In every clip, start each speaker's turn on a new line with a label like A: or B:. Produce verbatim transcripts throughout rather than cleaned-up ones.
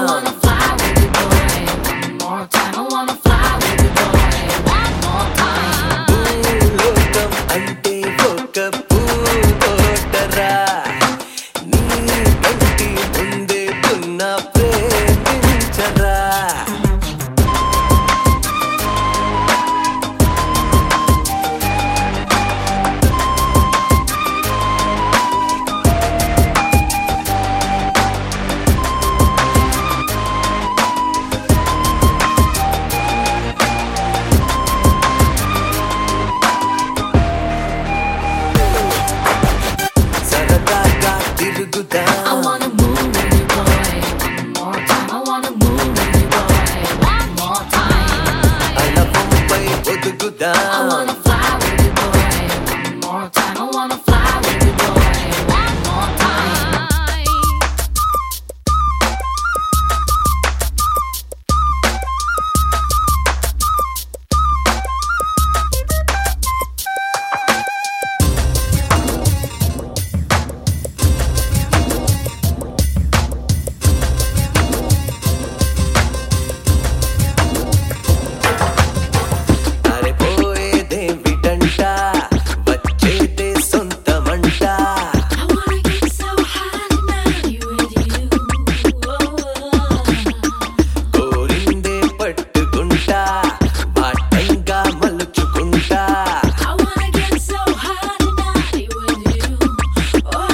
A: wanna fly with you, boy. One more time. I wanna fly with you, boy. One more time.
B: భూలోకం అంటే ఒక పూతోటరా, నీ కంటి ముందే ఉన్న ప్రేమించరా.
A: I wanna move with you, boy. One more time. I wanna move with you, boy. One more time.
B: అలవంపై ఒదుగుదా,
A: I wanna fly with you, boy. One more time. I wanna fly with you, boy. One more time.
B: అరే పోయేదేమిటంట, వచ్చేదే సొంతమంట.
A: I wanna get so high tonight with you.
B: కోరిందే పట్టుకుంటా, బాటంగా మలుచుకుంటా.
A: I wanna get so high tonight with you. Oh.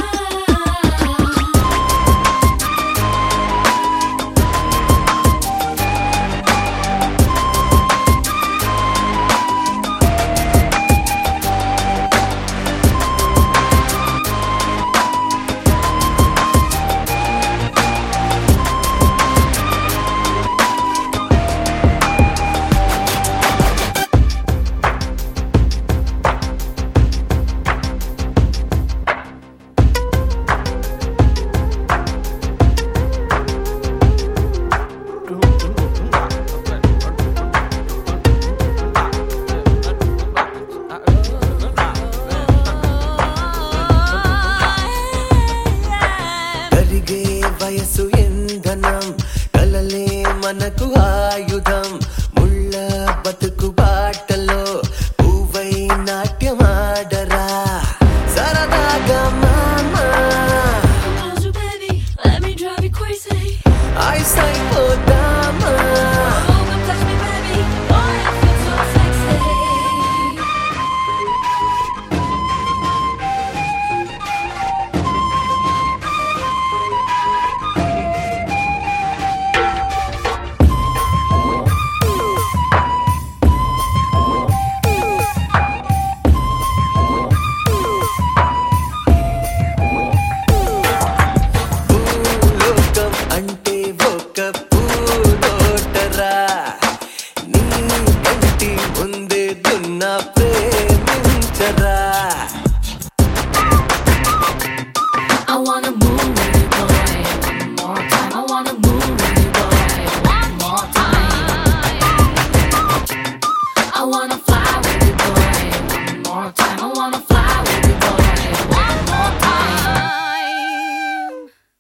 B: కరిగే వయసు ఇంధనం, కలలే మనకు ఆయుధం. ముళ్ళ బతుకు బాటలో పువ్వై నాట్యమాడరా, సరదాగా మామా.
A: Close your baby, let me drive you crazy.
B: Ice అయిపోదామా,
A: Oh, come touch me, baby. Boy, I feel so sexy.
B: భూలోకం అంటే ఒక పూతోటరా, నీ కంటి ముందే దున్న ప్రేమించరా.